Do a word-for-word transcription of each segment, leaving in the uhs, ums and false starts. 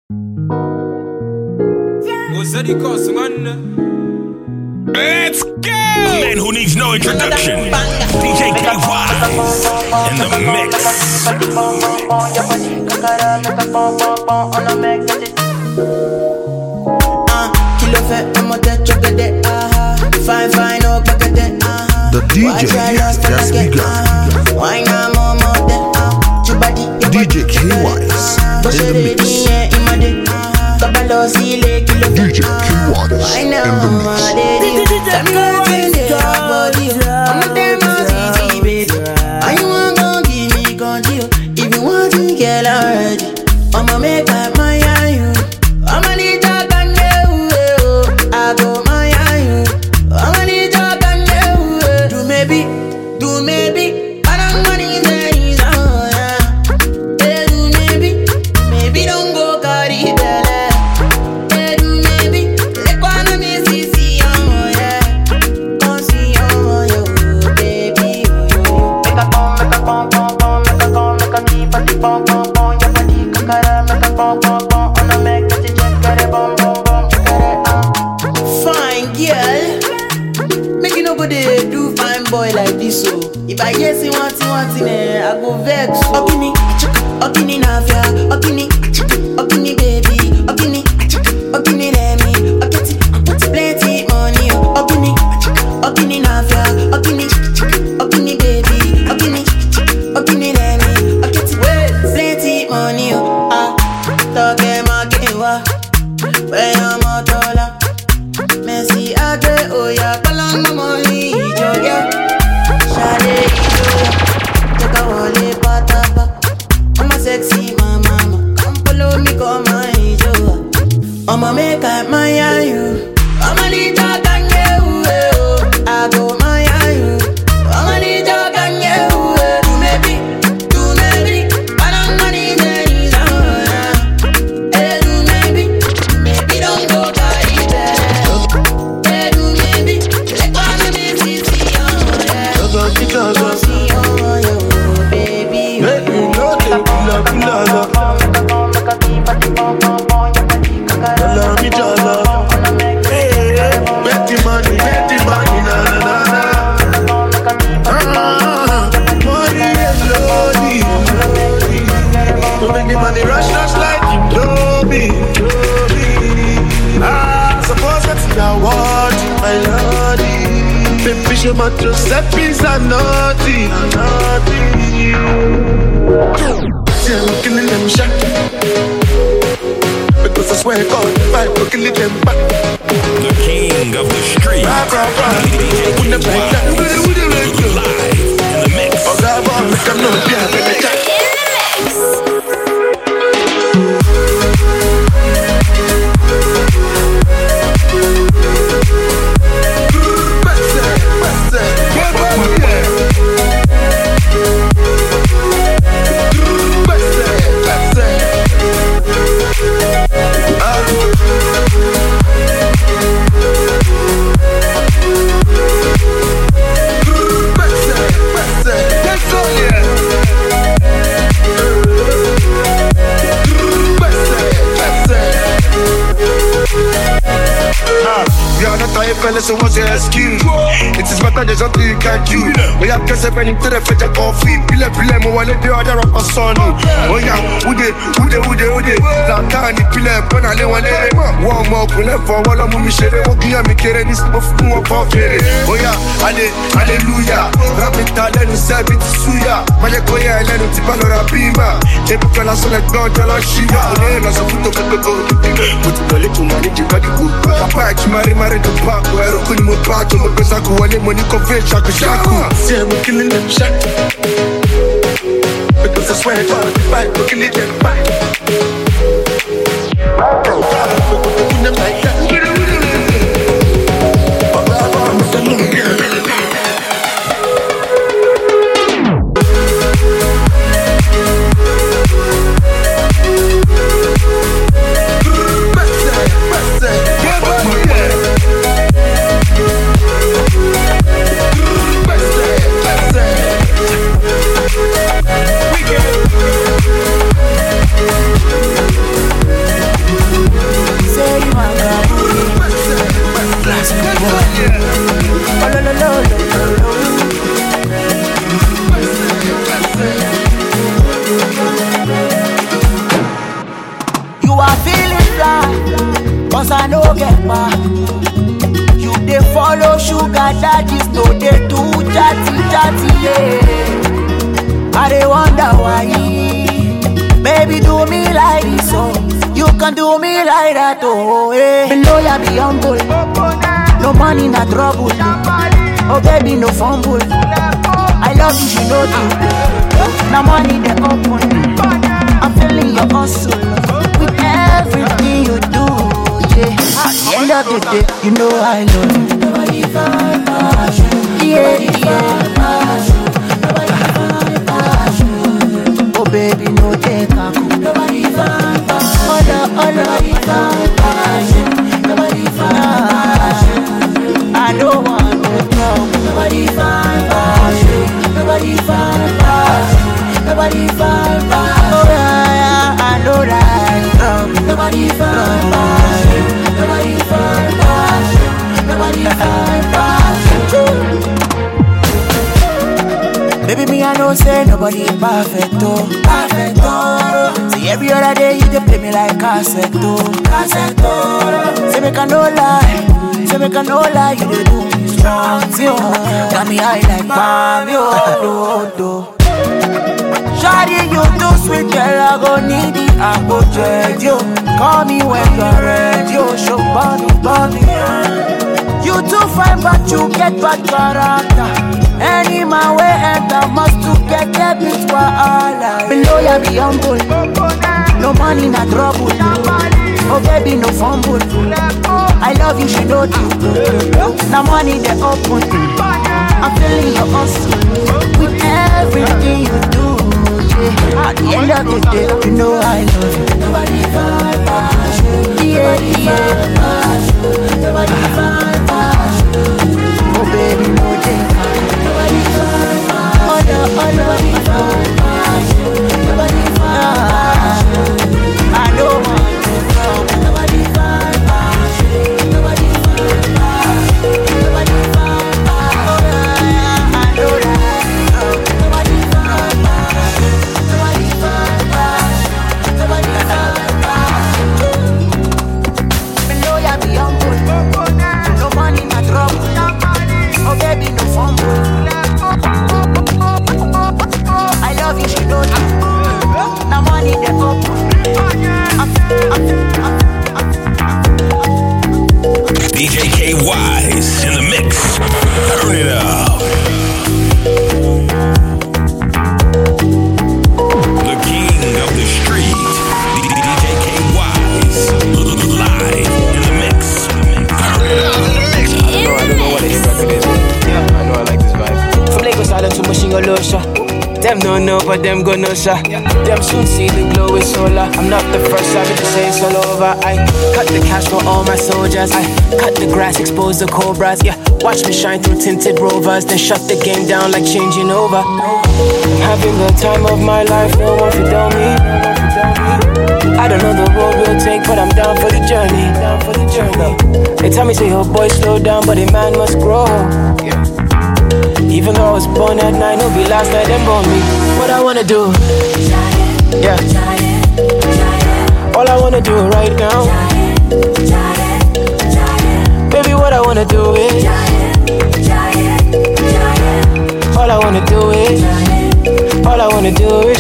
Let's go! The man who needs no introduction, D J K-Wise in the mix. Fine, fine, no cockade. The D J has just begun. Why not more, more than D J K-Wise in the mix. D J K-Wise in the mix. I'ma make up my you. I'ma need your can do. I go my you. I'ma need your can do. Do maybe, do maybe. I don't want in the oh yeah. Hey, do maybe, maybe don't go carry belly. Hey, do maybe, let one me see see oh yeah. Come see oh yo baby oh. Make a pom, make a pom pom pom, make a pom, make a keep a keep pom pom pom. Fine girl, make you no go dey do fine boy like this so. If I hear say one thing, one thing, eh, I go vex so. Okini, okini nafia, okini, okini baby, okini, okini let me, okiti, plenty money, okini, okini nafia, okini, okini baby, okini, okini let me, okiti, plenty money, ah. Talk my game, where I'm a dollar. Messi, I get oh yeah, Kalang my money, yeah. Shade, take a wallet, patapa. I'm a sexy mama, come follow me, come my joe. I'ma make up my you. I'ma need your gang, yeah. I go my you. I'ma need your gang, yeah. Do maybe, do maybe. I don't want it. But Giuseppe's a naughty, naughty. See, I'm killing them shot. Because I swear God, if I go kill them back. The king of the street, D J K-Wise, live in the mix. Oh, God, I'm not in the chat. Fellas, so what's your excuse? It is better than something you can't do. We have to say running to the fetch a coffee. Pile pile mo wale de other rapper son. Oh yeah, ude ude ude ude. La tani pile pona le wale. One more pile for wala mu mi shere. Woki ya mi kere ni spo fu mo pa kere. Oh yeah, ale hallelujah. Rap it ale no serve it suya. Male koya ele no tipa lo rapima. Ebu kala so like God jala shiya. One na so futo koko. Put pale tu mani jibadi ku. Papa chimari mari to pa. Where could you move back to my best? I could only money convey shaku shaku. See, I'm killing them shot. Because I swear to God, if I could kill them back. Put them like that. We get cause I no get back. You dey follow sugar daddies, no dey do chatty chatty, yeah. I dey wonder why. Baby, do me like this, oh. You can do me like that, oh, yeah. Below ya be humble. No money, no trouble. Oh, baby, no fumble. I love you, you know you. No money, they open. I'm feeling your hustle with everything you do, yeah. At the end of the day, you know I love you. Nobody find passion. Yeah, yeah. Oh baby, no take a coup. Nobody find passion. Oh no, oh no. Nobody find passion. Nobody find passion. I don't want no trouble. Nobody find passion. Nobody find passion. Nobody find passion. Oh yeah, yeah, I know that. Um, nobody find passion. Nobody find passion. Nobody find passion. Baby, me I know say nobody perfect, oh, perfect, oh. See every other day you dey play me like cassette, oh, cassette, oh. Say make I no lie, say make I no lie, you dey do me strong, see, oh. Got me high like mommy, oh, do, do. Shawty, you too sweet, girl, I go need it, I go dread you. Call me when you're ready, oh, show body, body, yeah. You too fine, but you get bad character. Any man way enter must to get that bitch for all I. Below ya be humble. No money, no trouble. Oh baby, no fumble. I love you, she know you. No money, they open. I'm feeling your hustle with everything you do, yeah. At the end of the day, you know I love you. Nobody find passion. Yeah, yeah. Nobody find passion. Oh baby, no day. Nobody find passion. Nobody find passion. Nobody find passion. I know what to do. Nobody find passion. Nobody find passion. Nobody find passion. I know that. Nobody find passion. Nobody find passion. Nobody find passion. Below ya be humble. No money, no trouble. Oh baby, no fumble. I love you, she know you. No money, they open. D J K Wise in the mix. Turn it up. The king of the street. D J K Wise. Live in the mix. Turn it up. I don't know, I don't know what the hip record is. Yeah, I know I like this vibe. From Lagos Island to Machine them no know, but them go know, sir. Them soon see the glow with solar. I'm not the first, I be to say it's all over. I cut the cash for all my soldiers. I cut the grass, expose the cobras. Yeah, watch me shine through tinted rovers. Then shut the game down like changing over. I'm having the time of my life, no one can tell me. I don't know the road we'll take, but I'm down for the journey. Down for the journey. They tell me say, oh boy, slow down, but a man must grow. Yeah. Even though I was born at nine, it'll be last night them born me. What I wanna do? Yeah. All I wanna do right now. Baby, what I wanna do is. All I wanna do is. All I wanna do is.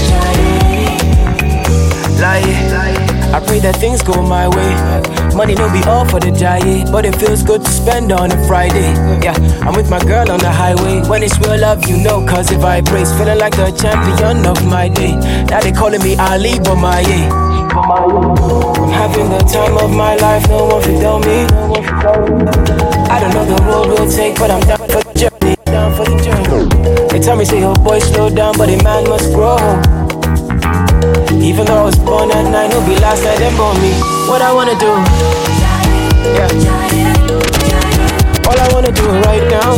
Lie. I pray that things go my way. Money no be all for the giant, but it feels good to spend on a Friday. Yeah, I'm with my girl on the highway. When it's real love, you know, cause it vibrates. Feeling like the champion of my day. Now they calling me Ali Bomaye. I'm having the time of my life, no one can tell me. I don't know the road we'll take, but I'm down for the journey. Down for the journey. They tell me, say, oh boy, slow down, but a man must grow. Even though I was born at nine, it'll be last night them born me. What I wanna do? Yeah. All I wanna do right now.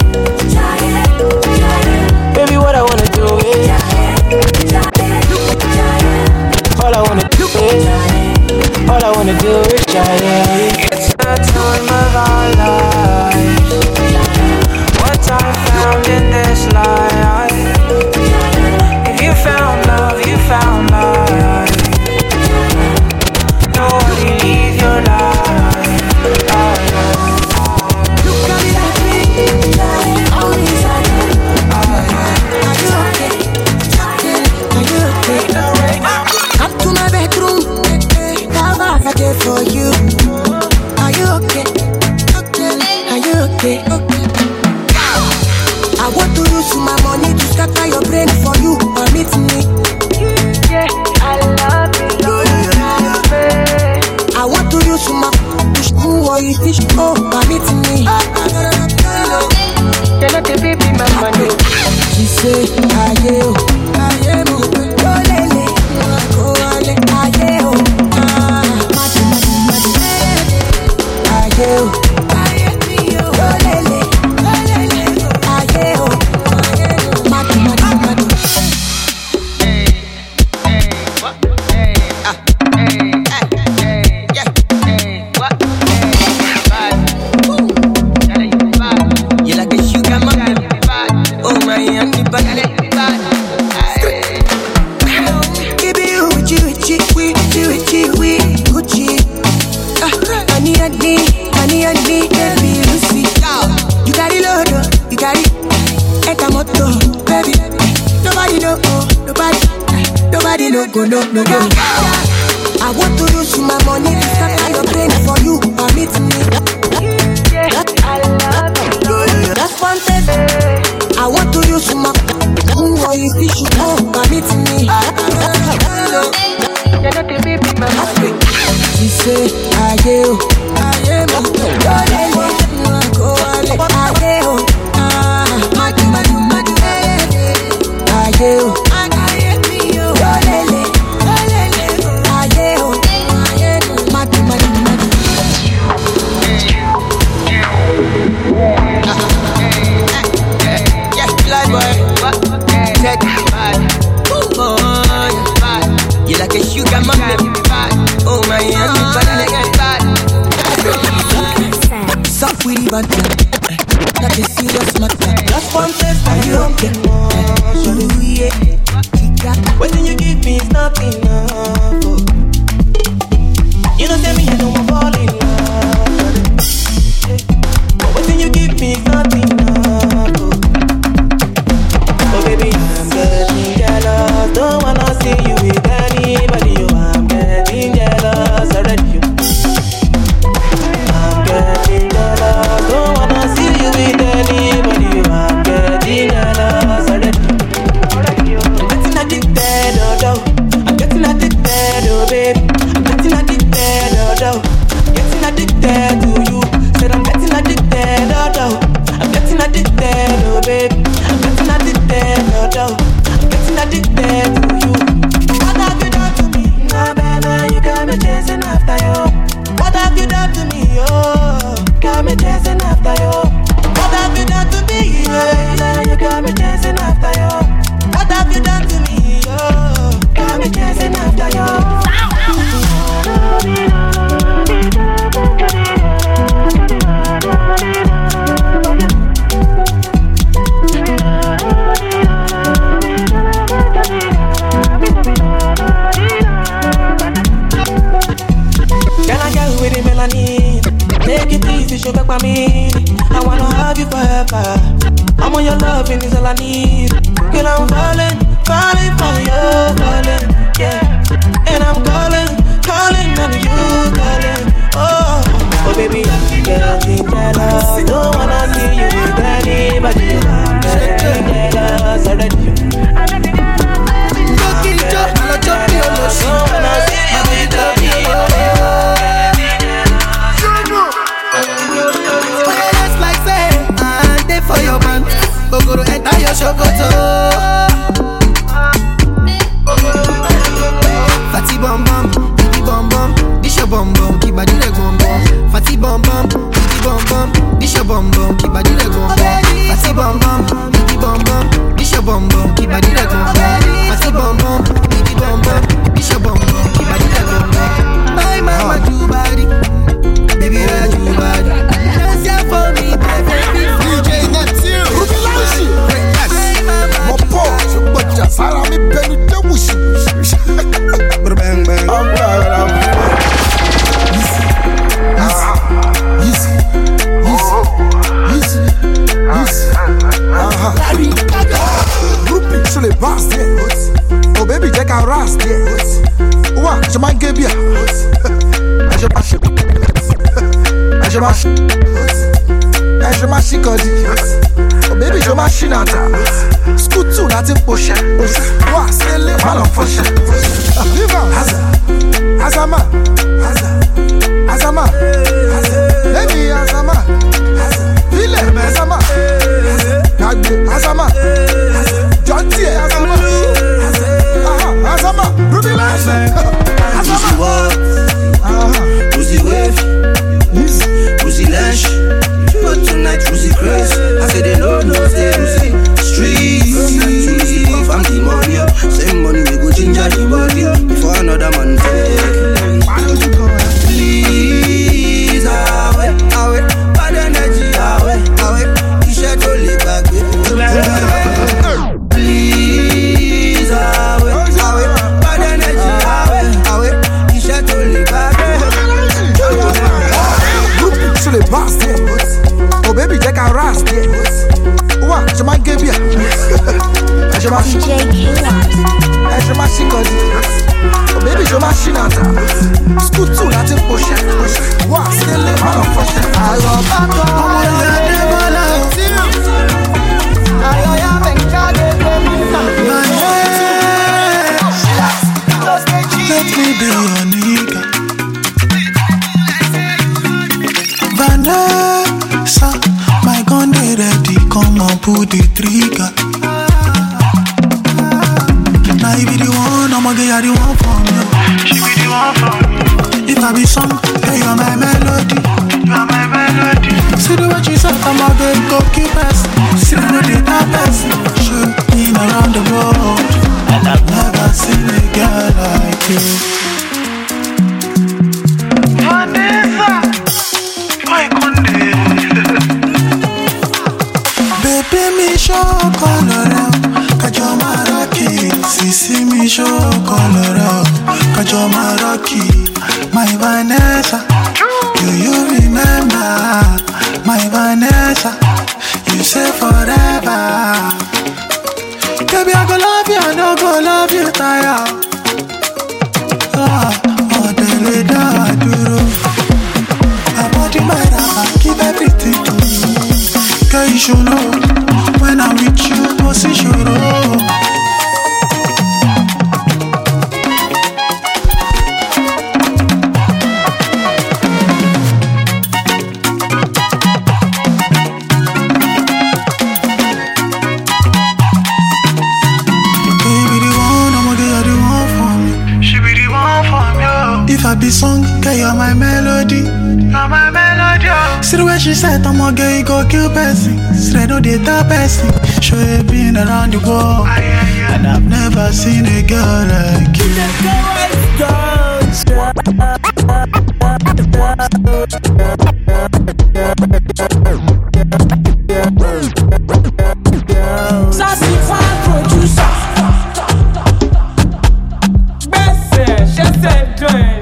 Baby, what I wanna do is. All I wanna do is. All I wanna do is giant. It's the time of our lives. What I found in this life. If you found love, you found life. Nobody leave your life. fish, oh, permit me. You're not a baby, mama, no. She say, aye, oh, aye, oh, oh, lele, oh, ale, aye, oh, ah, madu, madu, madu, aye, oh, aye, oh, lele, oh, lele, aye, oh, madu, madu, madu. Hey, hey, what? Hey, ah, hey, hey, yeah, hey, what? Hey, bad, ooh, you bad, you like a sugar mama. Oh my, I'm the bad, bad. Give you Gucci, Gucci, Gucci, Gucci, Gucci. I need a D, I need a D, baby, Lucy. You got it, Lord, you got it. Etamoto, baby. Nobody know, nobody, nobody know, go, no, no, no. I want to use my money to scatter your brain for you. Permit me. I love you. That's one thing. I want to use my ooh, or if you should go, permit me. You're not a baby, mama. She say, aye, oh, aye, oh, go, ale, aye, oh, ah, madu, madu, madu, aye, oh, aye, oh, lele, aye, oh, madu, madu, madu. Fly boy, take it bad. Oh, bad. You like a sugar mama. Oh my, I'm bad, bad. Soft with the bad, not a serious matter. Just one test and you okay. Show the way. What you give me is not enough. You don't tell me I don't want to fall in love. But what you give me is not enough. Oh baby, I'm getting jealous. Don't wanna see you with anybody. Oh, I'm getting jealous already. I'm getting jealous. Don't wanna see you with anybody. Oh, I'm getting jealous already. I'm getting addicted, oh, oh. I'm getting addicted, oh baby. I'm getting addicted, oh, oh. I'm getting addicted to you. Said I'm getting addicted, oh, oh. I'm getting addicted, oh baby. I'm getting addicted, oh, oh. I'm getting addicted to you. What have you done to me? Nah, baby, you got me chasing after you. What have you done to me? Oh, got me chasing after you. What have you done to me? Yeah, you got me chasing after you. What have you done to me? Oh, got me chasing after you. Take it easy, sugar by me. I wanna have you forever. I'm on your loving is all I need. Girl, I'm falling, falling for you, falling, yeah. And I'm calling, calling on you, calling. Oh, oh baby, I'm getting jealous. Don't wanna see you with anybody. I'm getting jealous already. Don't wanna see you with anybody. For your man, go go to enter your shokoto. Fatty bum bum, didi bum bum, dish your bum bum, keep body leg bum bum. Fatty bum bum, didi bum bum, dish your bum bum, keep body leg bum bum. Fatty bum bum, didi bum bum, dish your bum bum, keep body leg bum bum. Fatty bum bum, didi bum bum, dish your bum bum, keep body leg bum bum. My mama too body, baby I too body. Dance here for me, baby. Mon pote, je botte ya Sarah mi benu de wushi. Bang bang. I'm proud of easy, easy, easy, easy, easy. Ah ah. Grouping sur les basses, oh baby, check out ras, yeah. Ouah, je m'en gueule bien. Je marche, je marche, je marche comme oh baby, je machine à ta. Scoot to not in push. What? Still live on push. Live on. Azama. Azama. Azama. Baby, Pussy what? Pussy wave. Pussy lash. But tonight Pussy crazy. I say they know no say Pussy streets. Pussy puff I'm the money. Same money we go ginger the body before another man take. Please away, away, bad energy away, away. T-shirt only back please away, away, bad energy away, away. T-shirt only back. To the past, yeah. Oh baby, take a rest, yeah. What? Je m'en give you. Je m'en chie. Je m'en chie cause. Oh baby, je m'en chie nata. Scoot to that in potion. What? Still live on a potion. I love that. Oh my God, let me be your nigga. Vanessa, my gun dey ready, come on pull the trigger. Now you be the one, I'ma get you the one from you. She be the one from you. If I be song, hey, you're my melody. You're my melody. See the way she said, I'ma get go keep us. See the way they tap us. Shooting around the world, and I've never seen a girl like you. Vanessa. Baby mi show color, kajo maraki. Sisi mi show color, kajo maraki. My Vanessa, do you remember? My Vanessa, you say forever. Baby I go love you, I no go love you tire. Ah, oh dele da duro. I body my rapa, give everything to you. Girl, you should know, when I'm with you, pussy should know. Baby, the one, I'ma get you the one for me. She be the one for me. If I be song, girl, you're my melody. You're my melody. See the way she said, I'ma get you go kill person. Straight no data person. Sure you been around the world, and I've never seen a girl like you. Sassy fan producer. Best she said doing.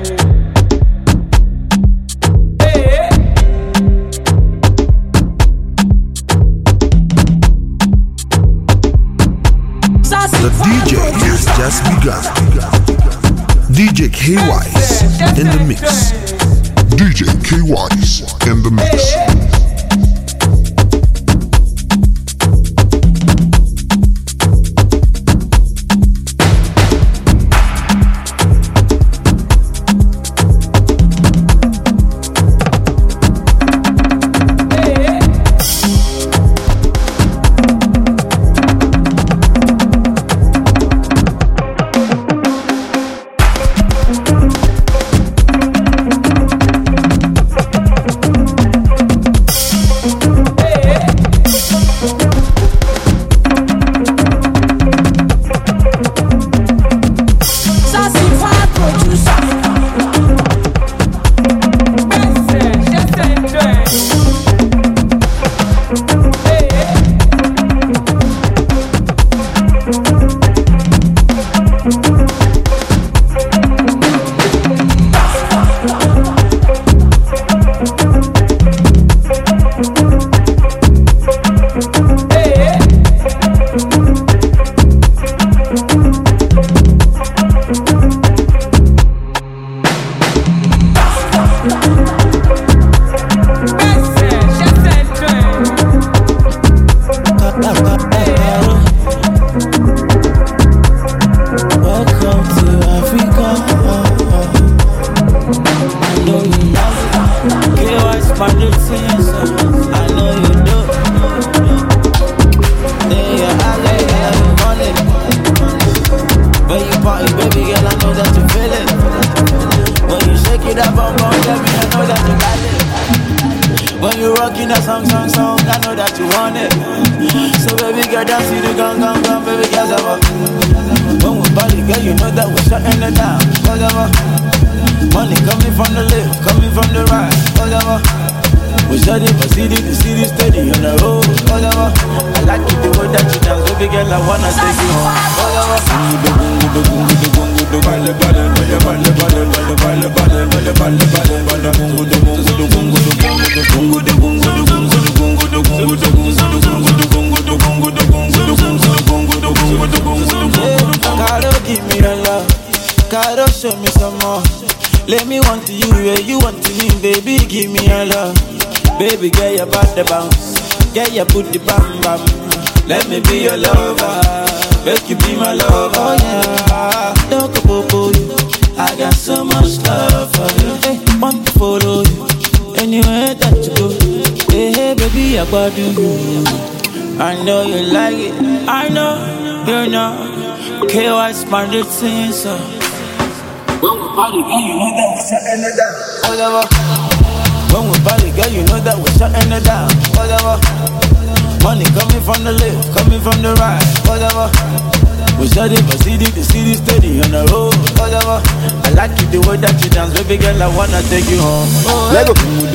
The D J has just begun. D J K-Wise in the mix. D J K-Wise in the mix. Baby girl, I know that you feel singing a song, song, song. I know that you want it. So baby girl, dance to the gun, gun, gun, baby girl, ever. When we party, girl, you know that we're shutting it down. Whatever. Money coming from the left, coming from the right. Whatever. We shut it, but see the city steady on the road. Whatever. I like it the way that you dance, baby girl. I wanna take you home. Caro, give me your love. Caro, show me some more. Let me want to you where you want to me, baby. Give me your love. Baby, get your body bounce. Get your booty bam bam. Let me be your lover. Make you be my lover. Oh yeah. Don't go for you. I got so much love for you. Hey, want to follow you anywhere that you go. Hey, hey, baby, I got you. I know you like it. I know you know. K Y smart it since so. When we party, girl, you know that we're shutting it down. Whatever. When we party, girl, you know that we're shutting it down. Whatever. Money coming from the left, coming from the right. Whatever. We shut it, but see the city steady on the road. Whatever. I like you the way that you dance, baby girl. I wanna take you home. Oh, let go.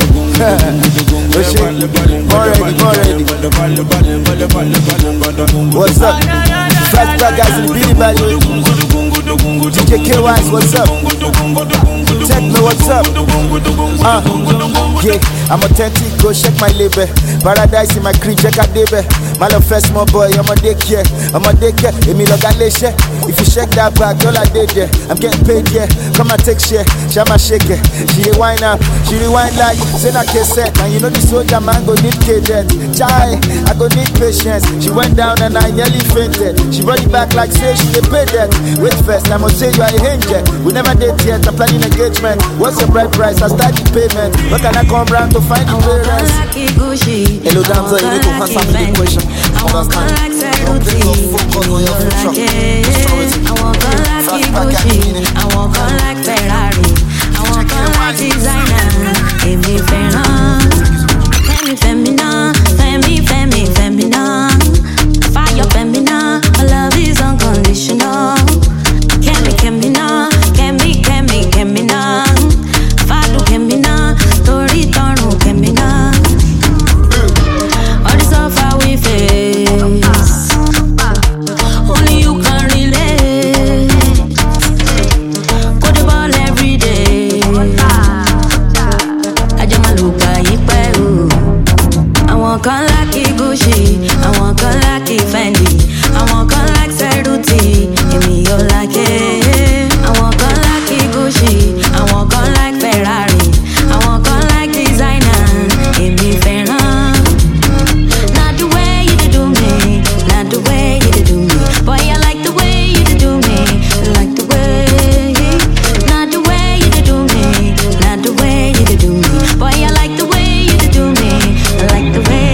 What's up? First black guys in the beauty value. D J K Wise, what's up? Techno, what's up? Uh, yeah, I'm authentic, go check my label. Paradise in my crib, check out Debe. My love first, small boy, I'm a daycare. I'm a daycare, Emi Logaleshe. If you shake that back, all I did, yeah. I'm getting paid, yeah. Come and take share, Shama shake it. She rewind up, she rewind like, say that cassette. And you know the soldier man go need cadet. Chai, I go need patience. She went down and I nearly fainted. She brought it back like, say she dey pay that. Wait first, I must say you are a angel. We never date yet, I'm planning engagement. What's your bride price? I start the payment. Where can I come round to find the parents? Hello, Damsa, you need to answer me the question. Understand? Don't take your focus on your future. I walk on like Gucci. I walk on like Ferrari. I walk on like designer. Emi Ferran. Femi Femina. Femi Femi Femina. Fire Femina. My love is unconditional. Kemi Kemina. Kemi Kemi Kemina. Fadu Kemina. Tori Toru Kemina. All this so far we face. Only you can relate. Go the ball every day. I just my look at you. I walk on like Gucci. I walk on like Fendi. I walk on like Cerruti. Give me your like it. I walk on like Gucci. I walk on like Ferrari. I walk on like designer. Give me Ferran. Not the way you do me. Not the way you do me. Boy, I like the way you do me. I like the way. Not the way you do me. Not the way you do me. Boy, I like the way you do me. I like the way.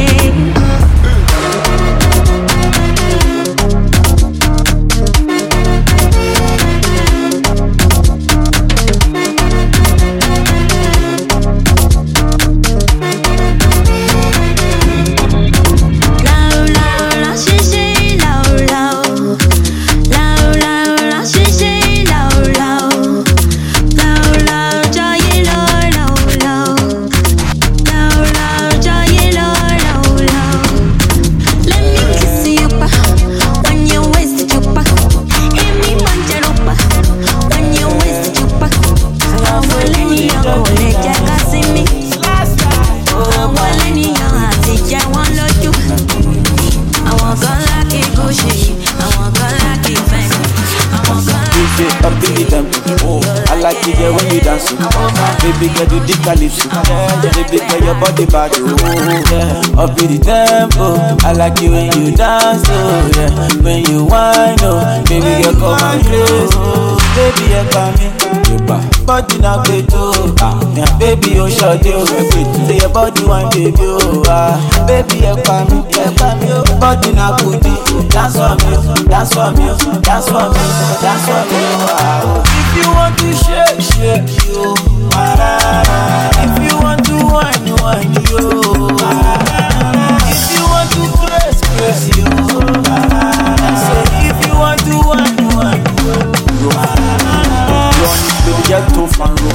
Baby girl, do the calypso. Baby girl, your body bad, oh yeah. Up in the tempo, I like you when you dance, oh yeah. When you whine, oh, baby girl, come and close, oh. Baby, you got me, you back, body not good too. Ah, yeah, baby, you short, you say your body one, baby, oh ah. Baby, you got me, you got me, body not good. Dance for me, dance for me, dance for me, dance for me, oh ah. If you want to shake, shake you. If you want to whine, whine you.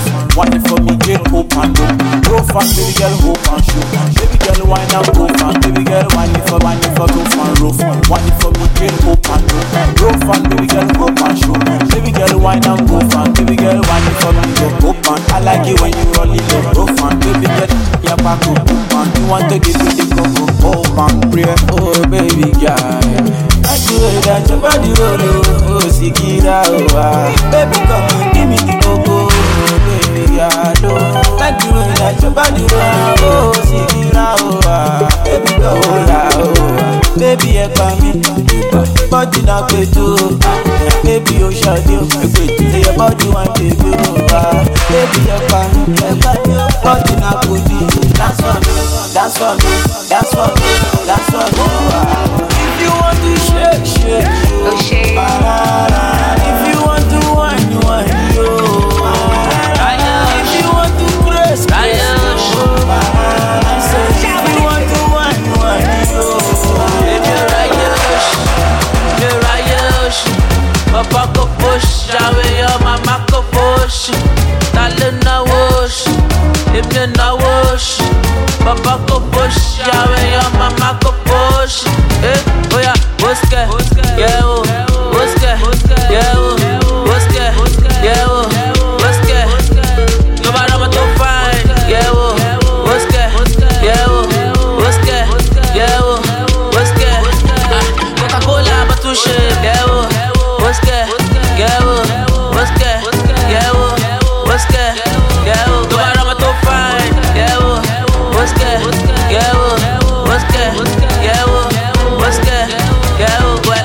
Wine it for me, girl, hope and look. Go fan, baby girl, hope and show. Baby girl, wine and go fan. Baby girl, wine it for, wine it for, go fan, rough. Wine it for me, girl, hope and look. Go fan, baby girl, hope and show. Baby girl, wine and go fan. Baby girl, wine it for me, go hope and. I like it when you roll it up, rough and. Baby girl, your back up, hope and. You want to give me the coco, hope and pray. Oh, baby girl, I do it that your body roll, oh, Sikira, oh, ah. Baby, come and give me the coco, oh, baby, I do. I do it that your body roll, oh, Sikira, oh, ah. Baby, go, oh, yeah, oh, ah. Baby, I come in, body not good, too. Baby, you shall do, say your body want to do, ah. Baby, I come in, body not good, dance for me, dance for me, dance for me, dance for me, ah. If you want to shake, shake, oh, shake. If you want to wine, wine, yo. If you want to press, press, yo. If you want to wine, wine, yo. If you're right, you're right, Papa go push, away your mama go push. Talena wash, if you na wash. Papa go push, away your mama go push. Eh, oh yeah, what's that? Yeah, oh, what's that? Yeah, oh, what's that? Yeah, oh, what's that? Nobody want to find. Yeah, oh, what's that? Yeah, oh, what's that? Yeah, oh, what's that? Coca-Cola, but to shit. Yeah, oh, what's that? Yeah, oh, what's that? Yeah, oh, what's that? Yeah, oh, nobody want to find. Yeah, oh, what's that? Yeah, oh, what's that? Yeah, oh. What's that? Yeah, oh, what?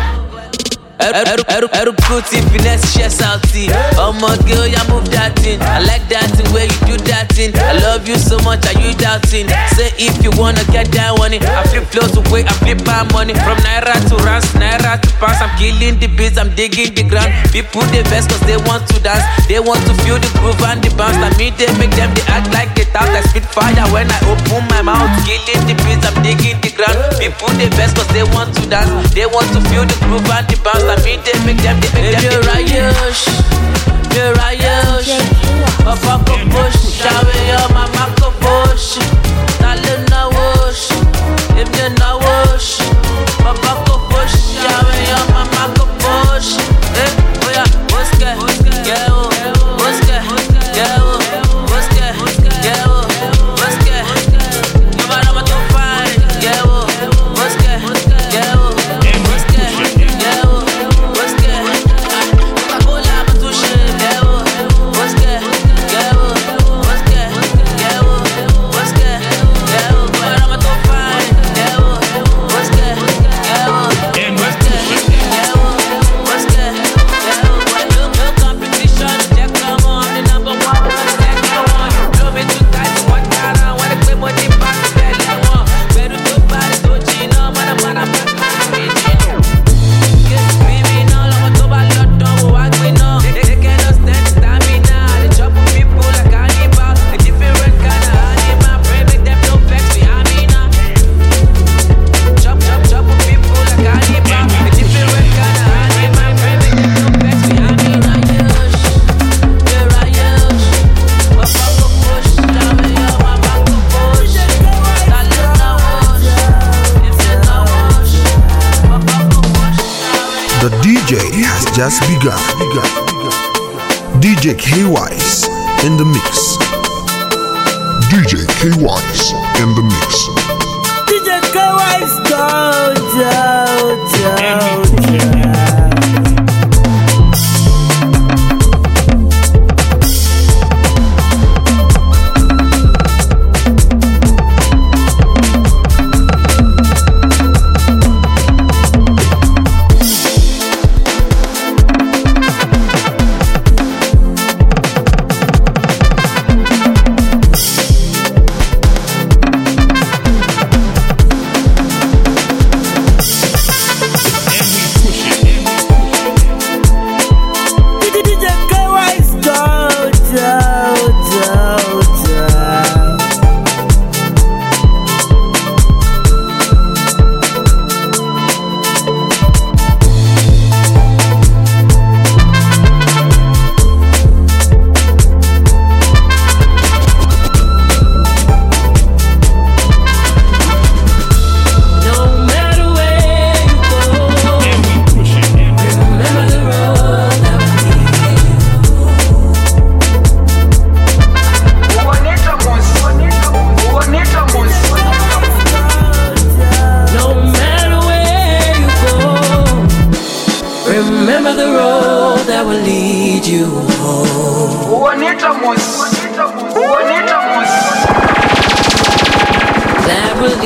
Every good finesse, chest out tea. Oh my girl, you move that thing. I like that thing where you do that thing. I love you so much, are you doubting? Say if you wanna get down on it. I flip flows away, I flip my money. From Naira to Rans, Naira to Pounds. I'm killing the beats, I'm digging the ground. People they best cause they want to dance. They want to feel the groove and the bounce. Like me, they make them, they act like they talk like Spitfire when I open my mouth. Killing the beats, I'm digging the ground. People they best cause they want to dance. They want to feel the groove and the bounce. Like me, they make them, they make them. You're right, you're right, Papa go push, shower your mama go push. Talena wash, if you na wash. Papa go push, shower your mama go push. Eh, oh yeah, what's that? Yeah, oh, what's that? Yeah, oh, what's that? Yeah, oh, what's that? You might have to find. Yeah, oh, what's that? Yeah, oh, what's that? Yeah, oh, what's that? Coca-Cola, but to shit. Yeah, oh, what's that? Yeah, oh, what's that? Yeah, oh, what's that? Yeah, oh, you might have to find. Yeah, oh, what's that? Yeah, oh, what's that? Yeah, oh, what's that? Yeah, oh, no, no competition. Jack come on, the number one. Jack come on, blow me too tight. What kind of wanna play more deep back? Better one, better to buy to Gina, man, man, I'm back to me. Baby, now I'm to buy lot of what we know. They cannot stand stamina. They chop people like animal. A different kind of animal. Pray make them no vex me, Amina. Chop, chop, chop people like animal. A different kind of animal. Pray make them no vex me, Amina. Yush, you're right, yush. Papa go push, down your mama go push. Talena wash, if you na wash. Papa go push, The D J has just begun. D J K-Wise in the mix. D J K-Wise in the mix. D J K-Wise, go down, down, down.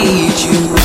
need you.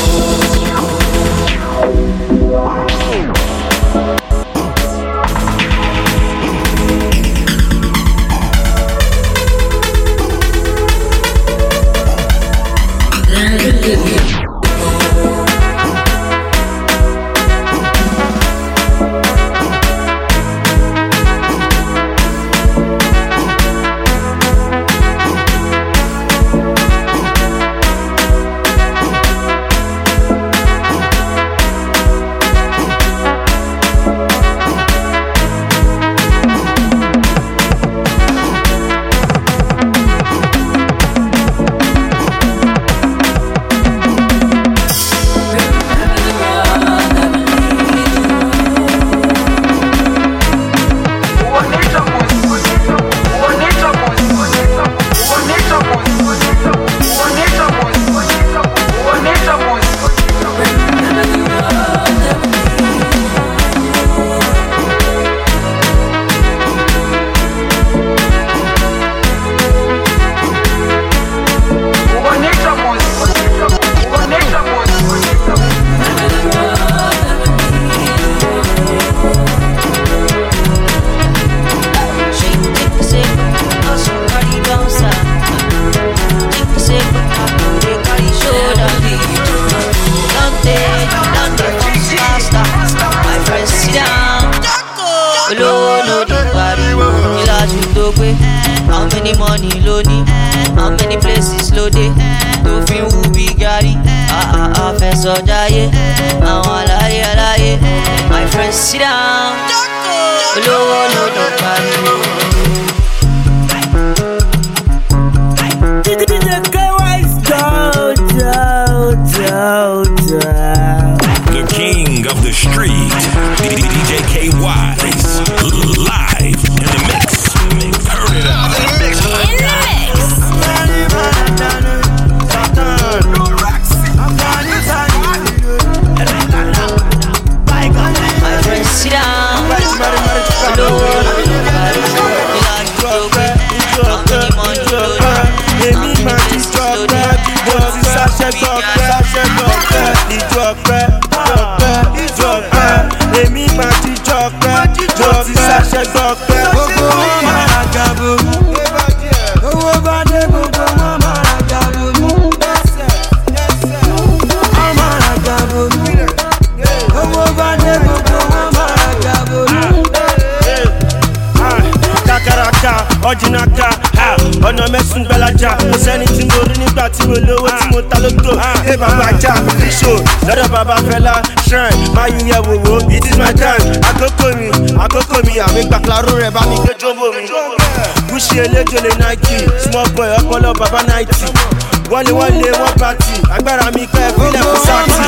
How many money lonely? How many places loaded? To feel who be gari? Ah ah ah, fẹsọ jayé. Àwọn aláyé aláyé. My friends sit down. Olówó lòdì pariwo. D J K Wise, down, down, down, down. The king of the street, D J K Wise, live in the mix. Turn it up. In the mix. My friends sit down. Ọ̀jìnàká ọ̀nà mẹ́sùn gbẹ́lájà kò sẹ́ni tí mo rí nígbà tí mo lówó tí mo ta lóto ẹ bàbá ajá fíṣò lọ́dọ̀ bàbá fẹ́lá shrine máa yí yẹ wòwò it is my time àkókò mi àkókò mi àmì gbàkúláró rẹ̀ bá mi gbé jọ́bọ̀ mi. Gúúsì eléjòlè Nike small boy ọpọlọ bàbá ninety wọ́lé wọ́lé wọ́n pàtì agbára mi pẹ́ fílẹ̀ fún sáàtì.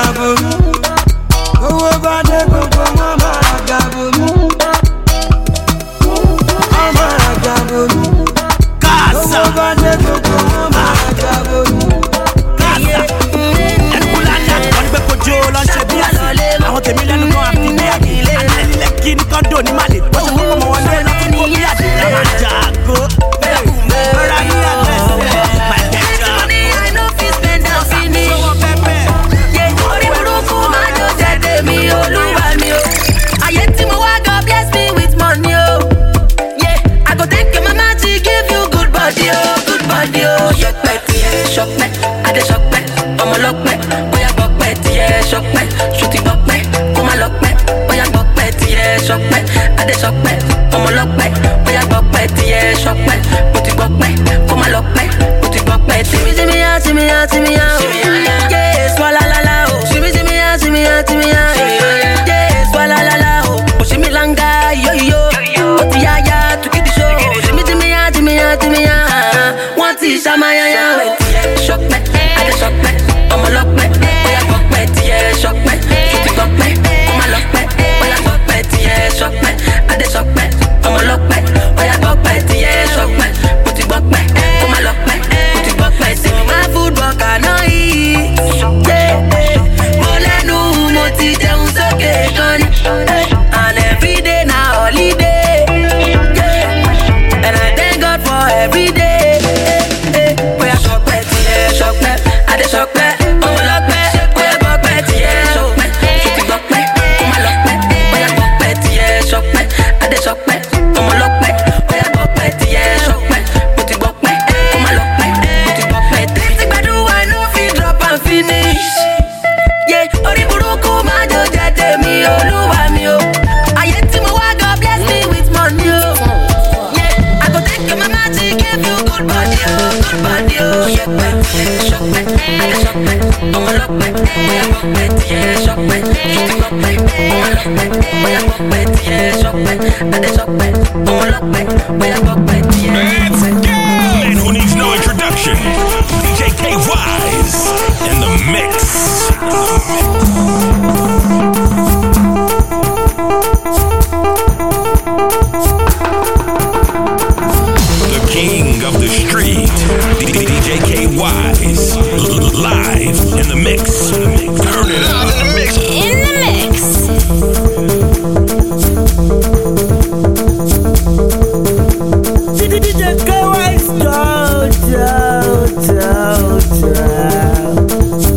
Owó bá dé gbogbo wọn máa gàbó mú. Casa. Casa. Ẹ̀kúlálẹ̀ wọ́n gbé kojú lọ ṣe bí àṣì. Àwọn tèmi lẹ́nu kan àfi ní àdìlé. Àlẹ́lẹ̀ kí ní kọ́ńdò ní Màlè. Wọ́n ṣe fún ọmọ wọn lé náà fún kóbí àdìlé. Àwọn àjàgó. Ọ̀rọ̀ ayé àgbẹ̀sẹ̀. My picture. Money I no fit spend am finish. Orí burúkú máa jọ jẹ́dẹ̀ mi olúwa mi o. Ayé tí mo wá God bless me with money o. I go take your mama to give you good body, oh, good body, oh. Shock me, yeah, shock me, I dey shock me, I'm a lock me, boy I buck me, yeah, shock me, shoot it buck me, come a lock me, boy I buck me, yeah, shock me, I dey shock me, I'm a lock me, boy I buck me, yeah, shock me, put it buck me, come a lock me, put it buck me, see me, see me, ah, see me, ah, see me, ah, yeah, swalla la la, oh, see me, see me, ah, see me, ah, see me, ah, yeah, swalla la la, oh, oh, see me langa, yo yo, oh, yeah, yeah. Want to shama ya ya shock me, I dey shock me, I'm a lock me, boy I buck me, yeah, shock me, shoot it buck me, I'm a lock me, boy I buck me, yeah, shock me, I dey shock me, I'm a lock me, boy I buck me, yeah, shock me, put it buck me, I'm a lock me, put it buck me, see my food buck I know eat, yeah, mo lẹ́nu mo ti jẹun sókè gan ni, and every day na holiday, yeah, and I thank God for every day. Shock me, want to give you good body, oh, good body, oh. Shock me, shock me, shock me. I'm a rock me, rock me, yeah, shock me. Shoot rock me, rock me, rock me, yeah, shock me. I dey shock me, I'm a rock me, rock me, yeah. Let's go! Man who needs no introduction, D J K Wise in the mix. The king of the street, D J K Wise, live in the mix. Turn it up in the mix. In the mix. D J K Wise, down, down, down, down.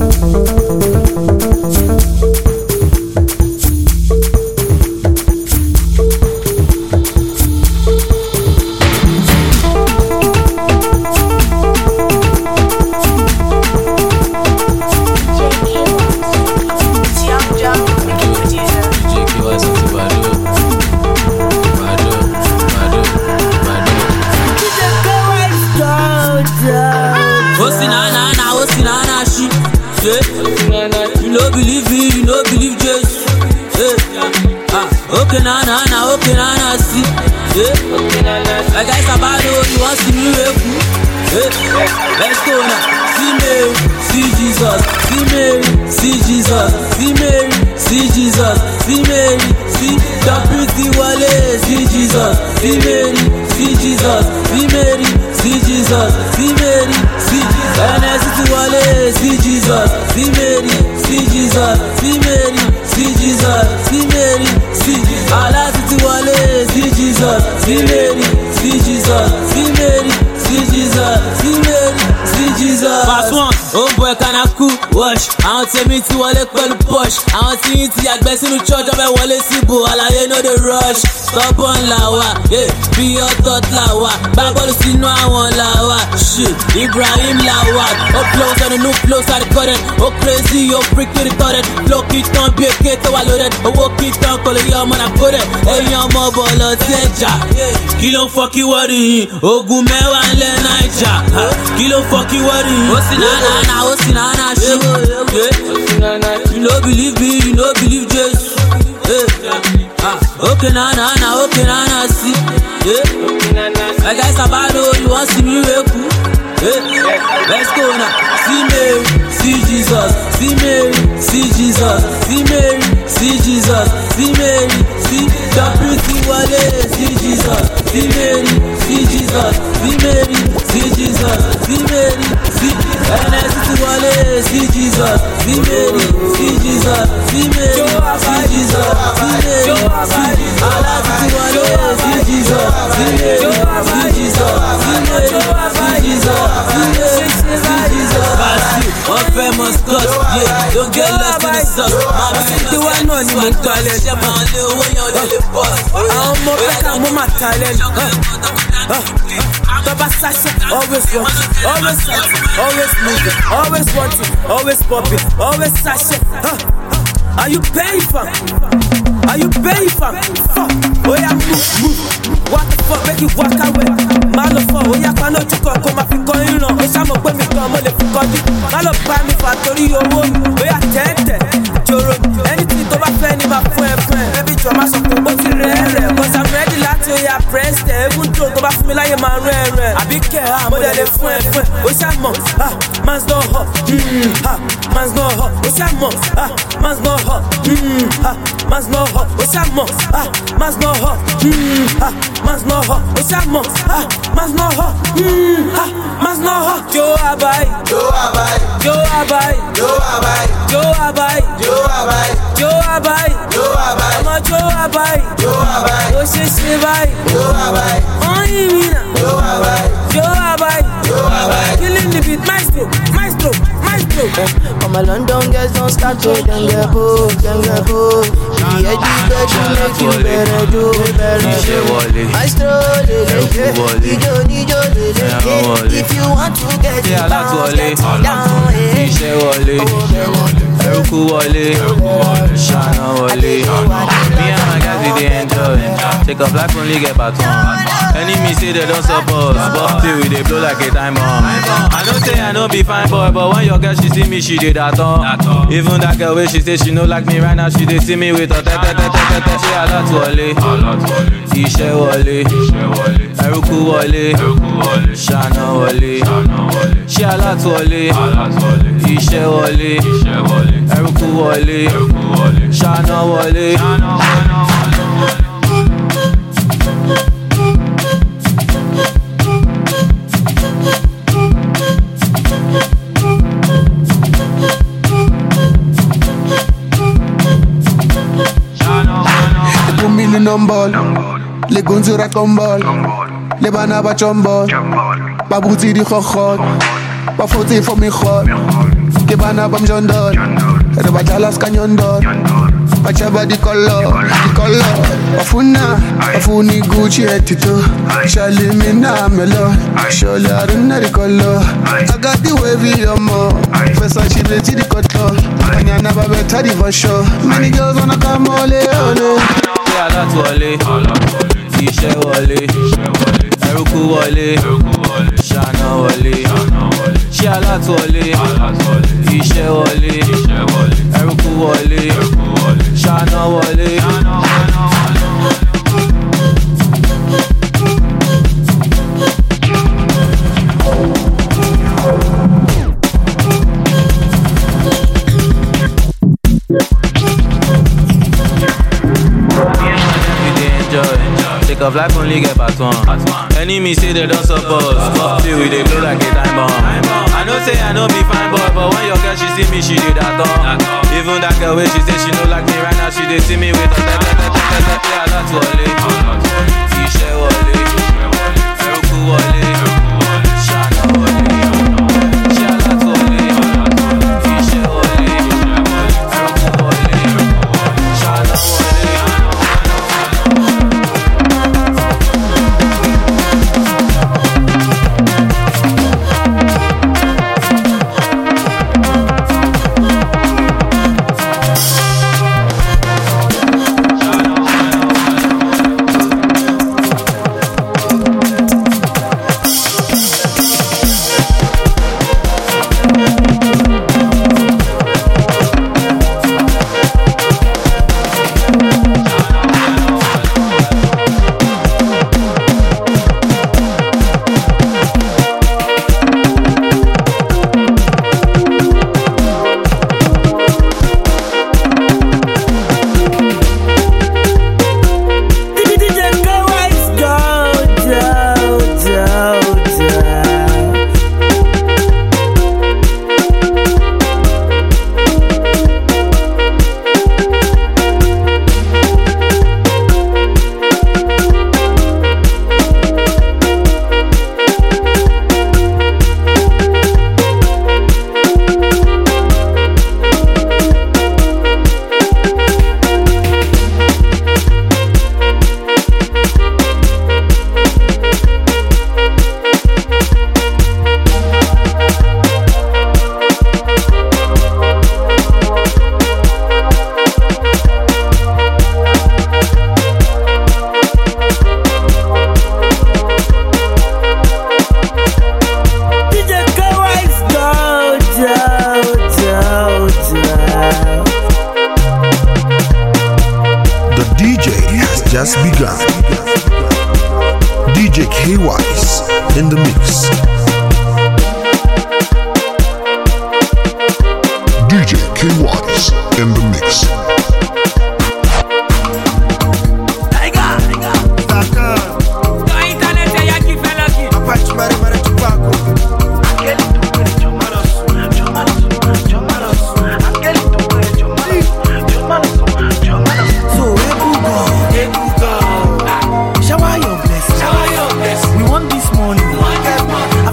Okay, na na na, okay, na na, see. Yeah. I guess about you want to see me wake. Yeah. Let's go now. See Mary, see Jesus. See Mary, see Jesus. See Mary, see Jesus. See Mary, see the pretty Wale. See Jesus. See Mary, see Jesus. See Mary, see Jesus. See Mary, see N S C Wale. See Jesus. See Mary, see Jesus. See Mary, see Jesus. See Mary, see Allah City Wale. See Jesus. See Mary, see Jesus. See Mary, see Jesus. See Mary, see Jesus. Pass one. Oh boy, can I cool wash? I want to meet you Wale pẹ̀lú push. I want to eat you àgbẹ̀ sínú church ọbẹ̀ wọlé síbò. Àlàyé no dey rush. Stubborn làwà, yeah. Bí ọ̀tọ̀ làwà. Gbá bọ́ọ̀lù sínú àwọn làwà. Shit, Ibrahim làwà. Up close on the new flows I recorded. Oh crazy, oh freak to the thought. Flow kit tán bí èké tó wà loaded. Owó kit tán kò lè yọ ọmọ náà kó dẹ̀. Ẹ̀yin ọmọ bọ̀lọ̀ tí ẹ jà. Kí ló ń fọ́ kí wọ́ọ̀rì yìí? Ogun mẹ́wàá ń lẹ́ Naija. Kí ló ń fọ́ kí wọ́ọ̀rì yìí? Ó sì náà náà náà, ó sì náà náà ṣe. You no believe me, you no believe Jesus. Okay, na na na, okay, na na, see. Yeah. I guess about you want to see me wake. Yeah. Let's go now. See Mary, see Jesus. See Mary, see Jesus. See Mary, see Jesus. See Mary, see the pretty Wale. See Jesus. See Mary, see Jesus. See Mary, see Jesus. See Mary, see N S C Wale. See Jesus. See Mary, see Jesus. See Mary, see Jesus. See Mary, see Allah City Wale. See Jesus. See Mary, see Jesus. See Mary, see Jesus. See Mary, see Jesus. One famous cut, yeah, don't get lost in the sauce. Mama, the one on the talent. I'm more like I'm my talent. Baba Sasha, always watching, always searching, always moving, always watching, always popping, always Sasha. Are you paying for? Are you paying for? Oh yeah, move, move. What the fuck, make you walk away? Malo for, oh yeah, can you come come up and go in on? Oh, some of them come on the fuck. Malo buy me factory, oh, oh yeah, ten ten. Joro, anything to my friend, my friend, friend. Baby, drama so come on, rare, cause I'm ready, like to yeah, press the even to go back to me like my rare. I be care, I'm more than a friend, friend. Oh, some ah, man's no hot, hmm, ah, man's no hot. Oh, some ah, man's no hot, hmm, ah, man's no hot. Oh, some ah, man's no hot, hmm, ah, man's no hot. Oh, some ah, man's no hot, hmm, ah, man's no hot. Joe Abai, Joe Abai, Joe Abai, Joe Abai, Joe Abai, Joe Abai, Joe Abai, Joe Abai, I'm a Joe Abai, Joe Abai, oh she she Abai, Joe Abai, oh Imina, Joe Abai, Joe Abai, Joe Abai, killing the beat, maestro, maestro, maestro. All my London girls don't start to them get boo, them get boo. The edgy bedroom make you better do, better do. Maestro, Nijo, Nijo, if you want to get it down, get it down. Iṣẹ́ wọlé, ẹrúkú wọlé, ṣáná wọlé. Me and my guys we dey enjoy. enjoy. Take up life only get baton. Enemy say they don't support, but till we they blow like a time bomb. I know say I know be fine boy, but when your girl she see me, she did that all. Even that girl where she say she no like me right now, she they see me with a te te te te te te. She a lot wọlé, iṣẹ́ wọlé, ẹrúkú wọlé, ṣáná wọlé. She a lot wọlé, iṣẹ́ wọlé, ẹrúkú wọlé, ṣáná wọlé. Numbol, le gonzura combol, le banaba chombol, babuti di khokhot, ba foti for mi khot, ke banaba mjondol, re ba jalas kanyondol, ba chaba di color, di color, bafuna, bafuni Gucci etito, shali mina melo, sholi aruna di color, I got the wavy yomo, Versace beti di koto, anyana ba beta di for sure, many girls wanna come ole ole. She a lot wọlé, iṣẹ́ wọlé, ẹrúkú wọlé, ṣáná wọlé. She a lot wọlé, iṣẹ́ wọlé, ẹrúkú wọlé, ṣáná wọlé. Take up life only get baton. Enemy say they don't support, but till we they blow like a time bomb. I know say I know be fine boy, but when your girl she see me, she did that all. Even that girl where she say she no like me right now, she they see me with a te te te te te te. Yeah, that's wọlé, iṣẹ́ wọlé, ẹrúkú wọlé, ṣáná wọlé. She a lot wọlé, iṣẹ́ wọlé, ẹrúkú wọlé, ṣáná wọlé. Just begun. D J K-Wise in the mix. D J K-Wise in the mix. Shower your blessing. We want this morning.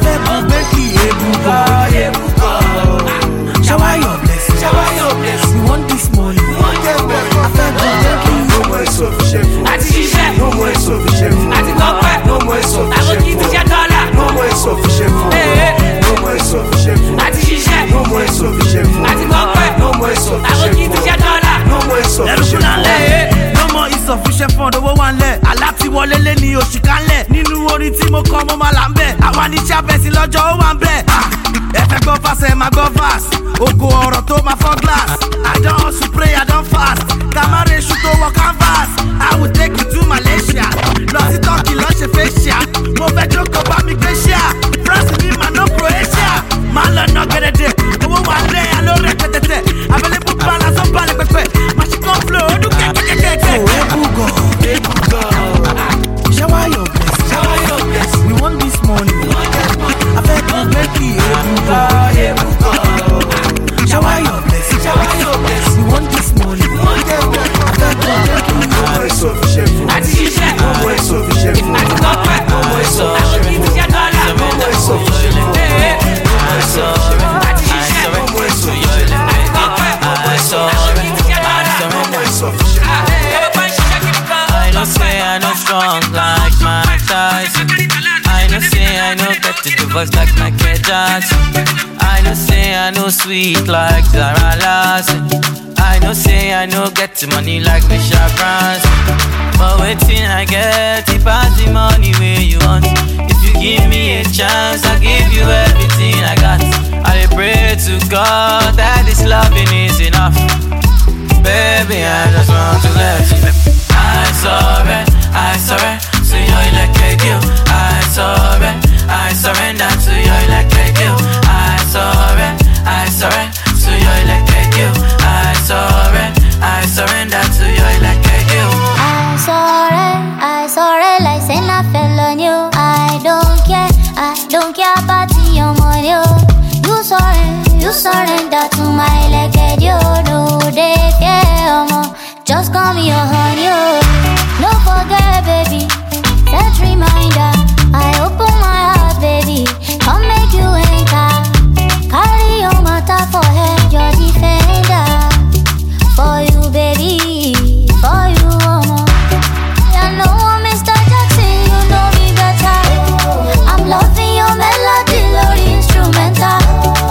àwa ní sàbẹ̀sì lọ́jọ́ ó wà ń bẹ̀. ẹ fẹ́ gbọ́ fast ẹ máa gbọ́ fast oko ọ̀rọ̀ tó máa fọ́ glass. I don hustle pray I don fast kamara èṣù tó wọ canvas. I will take you to Malaysia lọ sí Turkey lọ ṣe facial. mo fẹ́ jókòó bá mi gbé ṣíà France bí màá ná Croatia. máa lọ ná gẹ́dẹ́dẹ́ owó wà lẹ́ àlọ́ rẹ̀ pẹ́tẹ́tẹ́ available balance ó balẹ̀ pẹ́pẹ́ machine flow ó dún kẹ́kẹ́kẹ́kẹ́. Ebugo, Ebugo, shower your blessing, shower your blessing. We want this money, I beg you make it. Ebugo, Ebugo, shower your blessing, shower your blessing. We want this money, I beg you make it. Ọmọ èso fi ṣe fún mi. Àti ṣiṣẹ́. Ọmọ èso fi ṣe fún mi. Àti tọ́pẹ́. Ọmọ èso fi Àwọn ṣe kì í fún ti mi. ṣe dọ́là. Ọmọ èso fi ṣe fún mi. Ọmọ èso fi ṣe fún mi. Àti ṣiṣẹ́. Ọmọ èso fi ṣe fún mi. Àti tọ́pẹ́. Ọmọ èso Àwọn kì í ti ṣe dọ́là. Ọmọ èso fi ṣe fún mi. Ẹ̀rọ ń ṣiṣẹ́ kiri kan. I know say I know strong like Mike Tyson. I know say I know get to the voice like Michael Jackson. I know say I know sweet like Zara Larson. I know say I know get the money like Misha Branson. But waiting I get it pass the money where you want. If you give me a chance, I'll give you everything I got. I pray to God that this loving is enough. Baby, I just want to let you know I surrender, I surrender to your electric you. I surrender, I surrender to your electric you. I surrender, I surrender to your electric you. I surrender, I surrender to your electric you. I surrender, I surrender like say I fell on you. I don't care, I don't care about your money. You surrender, you surrender to my electric you. No, they care more. Just call me your honey. No forget, baby. Set reminder. I open my heart, baby. Come make you enter. Carry your matter for head, your defender. For you, baby. For you, mama. I know I'm Mister Jackson. You know me better. I'm loving your melody, your instrumental.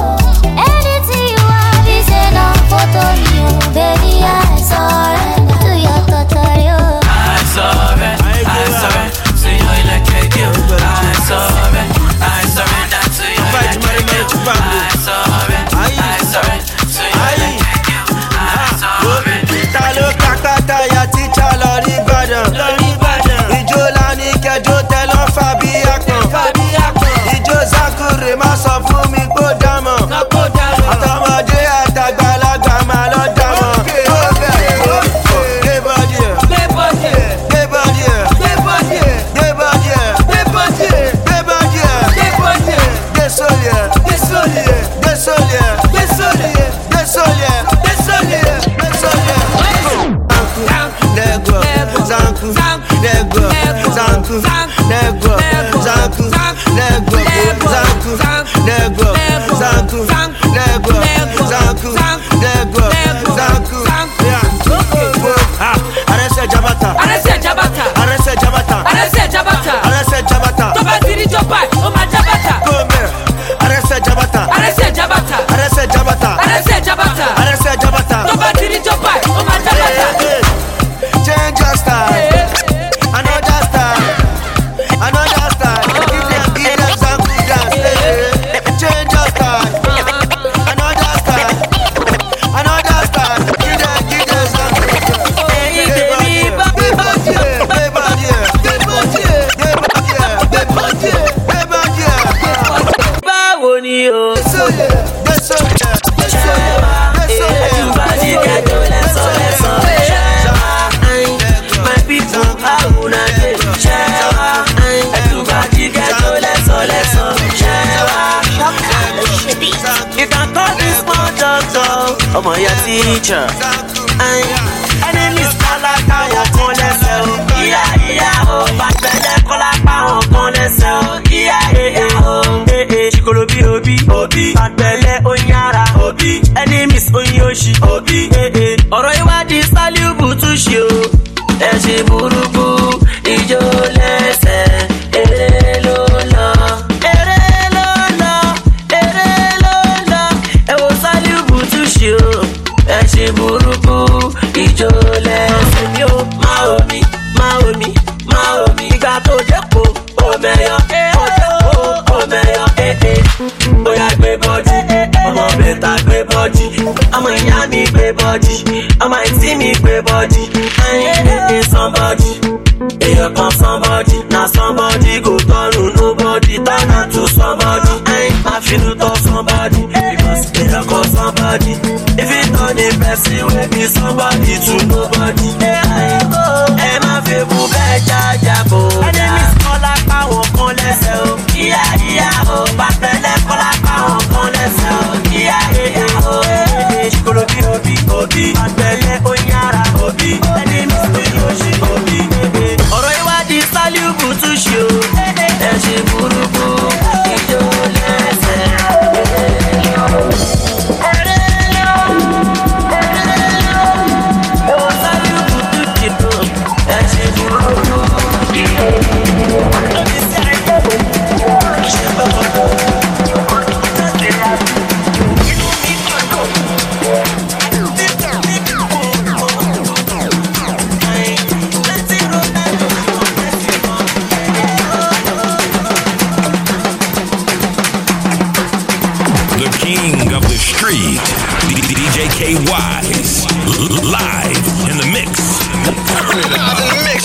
Anything you have is enough for me, baby. I surrender to your tutorial. I surrender, I surrender to your electric you. I surrender, I surrender to your electric you. I surrender, I surrender to your electric you. I surrender. Ta ló kákátá ya tíjà lọ rí Ìbàdàn? Ìjó lání kẹjọ tẹ́lọ̀ fàbí àpọ̀n. Ìjó Zakure má sọ fún mi kó dámọ̀. Àtọmọdé àtàgbàlagbà máa lọ dámọ̀. Gbé bọ́dì ẹ̀. Gbé bọ́dì ẹ̀. Gbé bọ́dì ẹ̀. Gbé bọ́dì ẹ̀. Gbé bọ́dì ẹ̀. Gbé bọ́dì ẹ̀. Gbé bọ́dì ẹ̀. Gbé bọ́dì ẹ̀. Gbé sórí ẹ̀. Gbé sórí ẹ̀. Gbé sórí ẹ̀. Gbé sórí ẹ̀. Gbé sórí ẹ̀. Gbé sórí ẹ̀. Gbé sórí ẹ̀. Negro, Zanku, Negro, Zanku, Negro, Zanku, Negro, Zanku, Negro, Zanku, Negro, Zanku, Negro, Zanku. Arẹsẹ̀ Jabata, Arẹsẹ̀ Jabata, Arẹsẹ̀ Jabata, Arẹsẹ̀ Jabata, Arẹsẹ̀ Jabata. tó bá ti rí jọba ó máa Jabata. Come Arẹsẹ̀ Jabata, Arẹsẹ̀ Jabata, Arẹsẹ̀ Jabata, Arẹsẹ̀ Jabata, Arẹsẹ̀ Jabata. tó bá ti rí jọba ó máa Jabata. Change your style, another style, another style. Give them, give them some good dance. Change your style, another style, another style. Give them, give them some good dance. Hey, baby, baby, baby, baby, baby, baby, baby. Báwo ni o? You can call me small doctor, ọmọ ya teacher. Enemies kálákà wọn kan lẹ́sẹ̀ o. Ìyá ìyá o, bàtẹ́lẹ̀ kọ́lápá wọn kan lẹ́sẹ̀ o. Ìyá ìyá o, ee ṣìkòrò bí òbí. Òbí bàtẹ́lẹ̀ oyin ara. Òbí enemies oyin oṣì. Òbí ee ọ̀rọ̀ ìwádìí sálíùbù tún ṣe o. Ẹ ṣe burúkú ìjó lẹ́sẹ̀ eré ló lọ. Eré ló lọ, eré ló lọ. Ẹ wo sálíùbù tún ṣe o. Ẹ ṣe burúkú ìjó lẹ́sẹ̀ mi ó. Máa omi, máa omi, máa omi. Ìgbà tó dépò, ó mẹ́yọ. Ó dépò, ó Boy, I gbé body, ọmọ bẹ̀ta gbé body, ọmọ ìyá mi gbé body, ọmọ ìtí mi gbé body, ayé somebody, èèyàn kan somebody, na somebody go turn to nobody, turn am to somebody, I feel to somebody, because èèyàn kan somebody, if it turn a person wey be somebody to nobody, ẹ má fẹ́ mú bẹ́ẹ̀ jájà bò ó. ẹni mi sọ lápá wọn kan lẹ́sẹ̀ o, ìyá ìyá o, bàtẹ́lẹ̀ kọ́ lápá wọn kan lẹ́sẹ̀ o, ìyá ìyá o, ṣìkòrò bí òbí òbí, àgbẹ̀lẹ̀ oyára òbí, ẹni mi sọ yóò ṣe òbí. ọ̀rọ̀ ìwádìí sálíùbù tún ṣe o, ẹ ṣe burúkú ìjọ lẹ́sẹ̀. D J K Wise, live in the mix. Turn it up in the mix.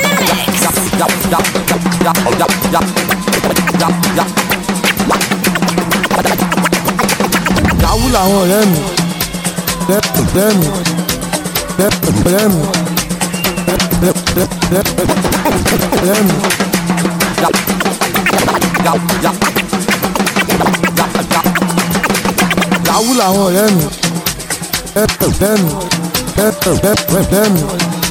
Yàwú làwọn ọ̀rẹ́ mi, ọ̀rẹ́ mi, ọ̀rẹ́ mi, ọ̀rẹ́ mi. Yàwú làwọn ọ̀rẹ́ mi, ọ̀rẹ́ mi, ọ̀rẹ́ mi.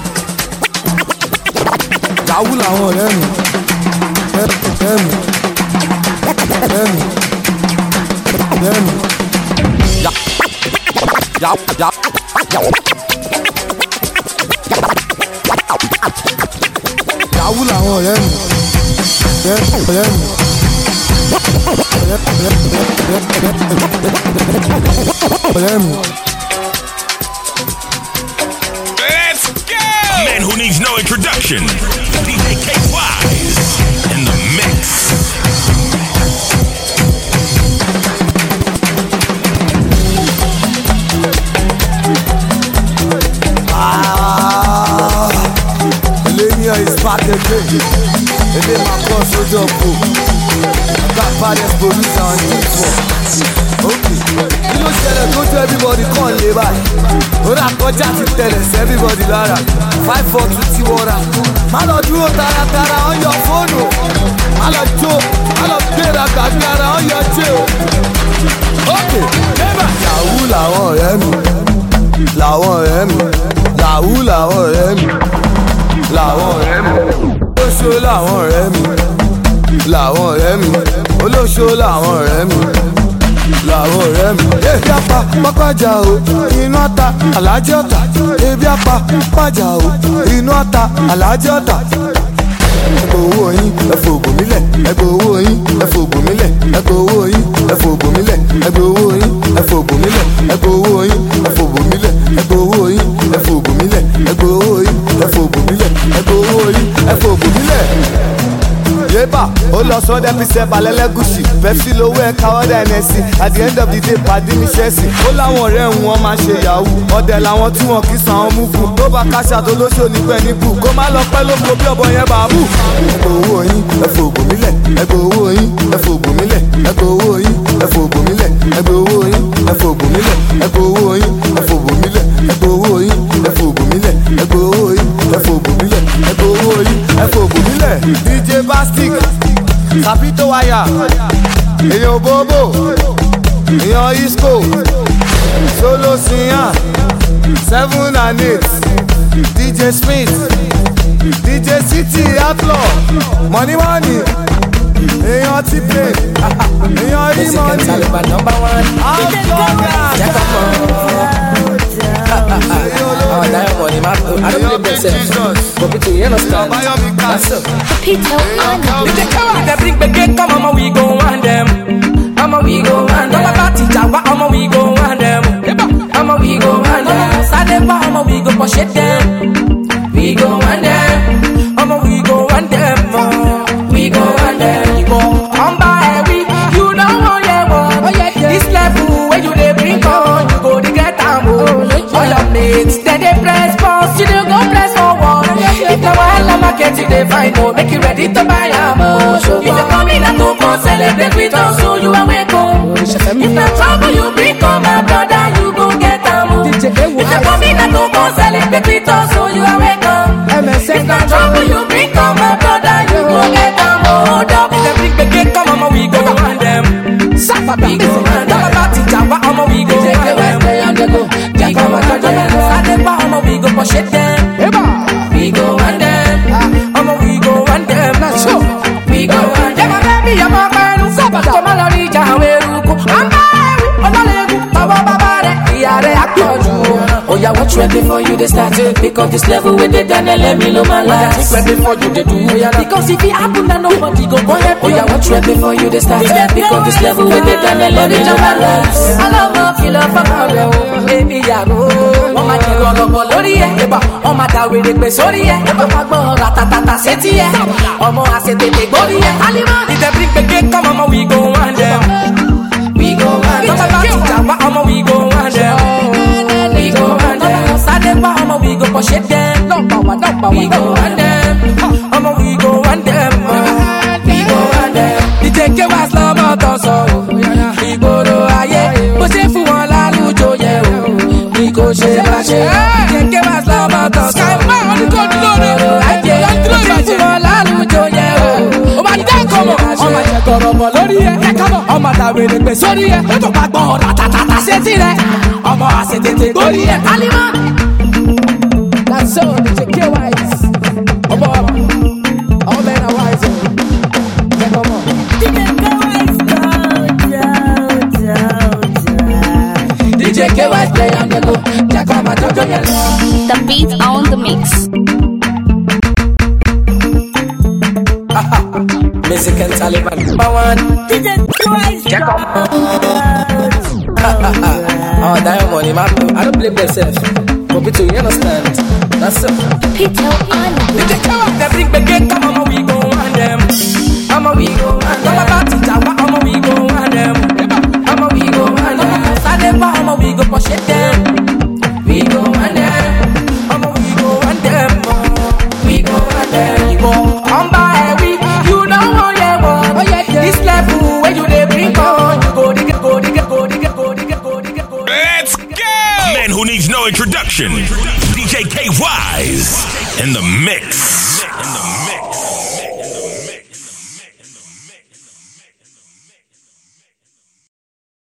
Yàwú làwọn ọ̀rẹ́ mi, ọ̀rẹ́ mi, ọ̀rẹ́ mi, ọ̀rẹ́ mi. Yàwú làwọn ọ̀rẹ́ mi, ọ̀rẹ́ mi. Let's go! A man who needs no introduction. D J K Wise in the mix. Ah, Lenia is back again. And then my boss was up. Got baddest producer on this one. Okay. You know, say go to everybody, come lay by. Ora koja ti tell us everybody lara. Five four two Tiwara. Malo duro tara tara on your phone. Malo jo, malo pera tara on your jail. Okay. Never. Yahoo làwọn ọ̀rẹ́ mi, làwọn ọ̀rẹ́ mi, Yahoo làwọn ọ̀rẹ́ mi, làwọn ọ̀rẹ́ mi. Olóṣó làwọn ọ̀rẹ́ mi, làwọn ọ̀rẹ́ mi. Olóṣó làwọn ọ̀rẹ́ mi, làwọn ọ̀rẹ́ mi. Ebi apá pápájà o, iná ta alájẹ́ ọ̀tà. Ebi apá pápájà o, iná ta alájẹ́ ọ̀tà. Ẹgbẹ́ owó yín, ẹ fògùn mílẹ̀. Ẹgbẹ́ owó yín, ẹ fògùn mílẹ̀. Ẹgbẹ́ owó yín, ẹ fògùn mílẹ̀. Ẹgbẹ́ owó yín, ẹ fògùn mílẹ̀. Ẹgbẹ́ owó yín, ẹ fògùn mílẹ̀. Ẹgbẹ́ owó yín, ẹ fògùn mílẹ̀. Ẹgbẹ́ owó yín, ẹ fògùn mílẹ̀. Ẹgbẹ́ owó yín, ẹ fògùn mílẹ̀. Yébà, ó lọ sọ́dẹ̀ píṣẹ́ balẹ̀lẹ́gùsì. Pepsi lówó ẹ̀ka ọ̀dà ẹ̀nẹ́sì. At the end of the day, pàdé ní Chelsea. Ó láwọn ọ̀rẹ́ òun wọn máa ṣe yahoo. Ọ̀dẹ̀ làwọn tí wọn kì í san àwọn múfù. Tó bá káṣá tó lóṣò nígbẹ́ níbù. Kó má lọ pẹ́ lóko bí ọ̀bọ yẹn bàbú. Ẹgbẹ́ owó yín, ẹ fògùn mílẹ̀. Ẹgbẹ́ owó yín, ẹ fògùn mílẹ̀. Ẹgbẹ́ owó yín, ẹ fògùn mílẹ̀. Ẹgbẹ́ owó yín, ẹ fògùn mílẹ̀. Ẹgbẹ́ owó yín, ẹ fògùn mílẹ̀. Ẹgbẹ́ owó yín, ẹ fògùn mílẹ̀. Ẹgbẹ́ owó yín, ẹ fògùn mílẹ̀. Ẹgbẹ́ owó yín, ẹ fògùn mílẹ̀. D J Bastic. Capito Waya, èèyàn Bobo, èèyàn Isco, Solo Siyan, seven and eight, D J Smith, D J City Outlaw, Money Money, èèyàn T-Pain, èèyàn E-Money, Oh, that money, man. I don't believe themselves. But people, you understand? That's it. Pito on. If they come, if they bring back it, come on, we go on them. Mama, we go on them. Mama, teacher, what? Mama, we go on them. Mama, we go on them. Saturday, mama, we go push it them. We go on them. Mama, we go on them. We go on them. You go on by we. You don't want it. it. Then they press pause, you don't go press forward. If the wahala market you dey find, oh, make you ready to buy am. Oh, if you come in and to come celebrate with us, so you are welcome. If the trouble you bring, come my brother, you go get am. If you come in and to come celebrate with us, so you are welcome. If the trouble you bring, come my brother, you go get am. Oh, double. If they bring the come on, we go on them. Sapa we go on them. Party java, on we go on them. We go on them. Sadepa, on we go push it them. We go on them. On we go on them. We go on them. Baby, I'm a man. Sapa, Tomala, Rija, Weruku. I'm married. On the level, Baba Babare. We are a actor. Oh, yeah, what's ready for you? They start to pick up this level with the Daniel. Let me know my life. What's ready for you? They do. Because if it happen, then nobody go go ahead. Oh, yeah, what's ready for you? They start to pick up this level with the Daniel. Let me know my life. I love my killer for my love. Baby, yeah, oh. Oh, my God, oh, my lordy, yeah. Oh, my God, we the sorry, yeah. Oh, my God, ratatata, seti, yeah. Oh, my, I said, they take body, yeah. Alima, if they bring the cake, come on, we go on them. We go on them. Oh, we go on them. We go on them. Sadepa, I'ma we go push it them. Number one, number one. We go on them. I'ma we go on them. We go on them. The take was love out of so. We go to aye. But if you want la lujo ye, we go share la share. The take was love out of so. Sky man, go to the aye. If you want la lujo ye, oh my God, come on. Oh my God, come on, Lord, yeah, come on. Oh my God, we the best, sorry, yeah. Don't back on, ratatata, set it. Oh my, I said it, go yeah, Alima. That's so, the K Wise. Oh, boy. All men are wise. Yeah, come on. D J K Wise, go, D J K Wise, play on the go. Yeah, come on, Jojo, yeah. The beat on the mix. Music and Taliban, number one. D J K Wise, yeah, come on. Oh, that money, man. I don't blame myself. But Peter, you understand? That's it. Peter, on the bring the gate, come on, we go on them. I'm a we go on them. I'm a party java, I'm a we go on them. I'm a we go on them. Sadepa, I'm a we go push it them. We go on them. I'm a we go on them. We go on them. We go on by we. You know how you want. This level where you they bring on. You go, dig it, go, dig it, go, dig it, go, dig it, go, dig it, go. Let's go! Man who needs no introduction. D J K Wise in the mix.